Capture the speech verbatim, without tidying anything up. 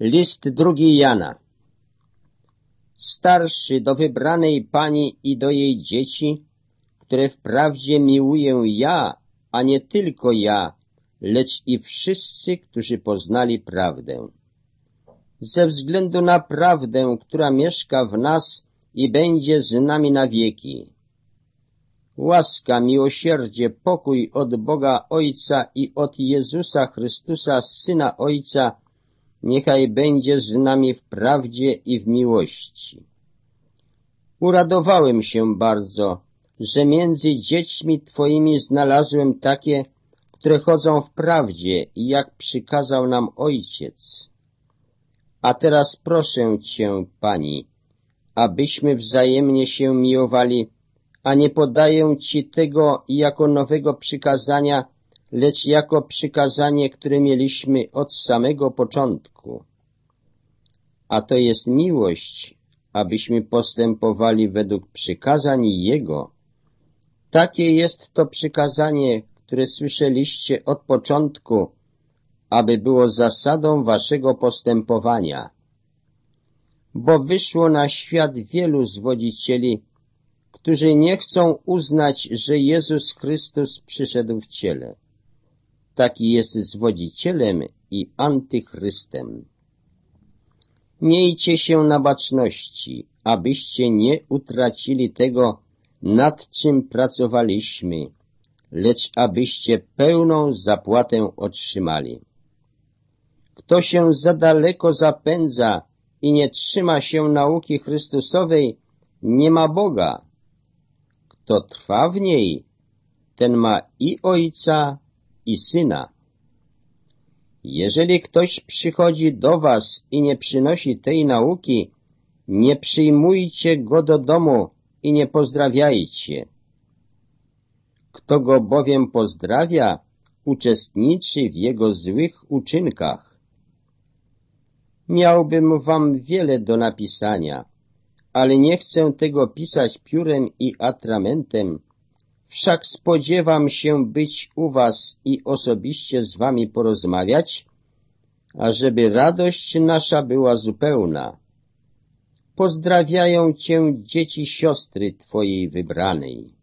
List drugi Jana. Starszy do wybranej pani i do jej dzieci, które wprawdzie miłuję ja, a nie tylko ja, lecz i wszyscy, którzy poznali prawdę. Ze względu na prawdę, która mieszka w nas i będzie z nami na wieki. Łaska, miłosierdzie, pokój od Boga Ojca i od Jezusa Chrystusa, Syna Ojca, niechaj będzie z nami w prawdzie i w miłości. Uradowałem się bardzo, że między dziećmi Twoimi znalazłem takie, które chodzą w prawdzie, jak przykazał nam Ojciec. A teraz proszę Cię, Pani, abyśmy wzajemnie się miłowali, a nie podaję Ci tego jako nowego przykazania, lecz jako przykazanie, które mieliśmy od samego początku. A to jest miłość, abyśmy postępowali według przykazań Jego. Takie jest to przykazanie, które słyszeliście od początku, aby było zasadą waszego postępowania. Bo wyszło na świat wielu zwodzicieli, którzy nie chcą uznać, że Jezus Chrystus przyszedł w ciele. Taki jest zwodzicielem i antychrystem. Miejcie się na baczności, abyście nie utracili tego, nad czym pracowaliśmy, lecz abyście pełną zapłatę otrzymali. Kto się za daleko zapędza i nie trzyma się nauki Chrystusowej, nie ma Boga. Kto trwa w niej, ten ma i Ojca, i Syna. Jeżeli ktoś przychodzi do was i nie przynosi tej nauki, nie przyjmujcie go do domu i nie pozdrawiajcie. Kto go bowiem pozdrawia, uczestniczy w jego złych uczynkach. Miałbym wam wiele do napisania, ale nie chcę tego pisać piórem i atramentem, wszak spodziewam się być u was i osobiście z wami porozmawiać, ażeby radość nasza była zupełna. Pozdrawiają cię dzieci siostry twojej wybranej.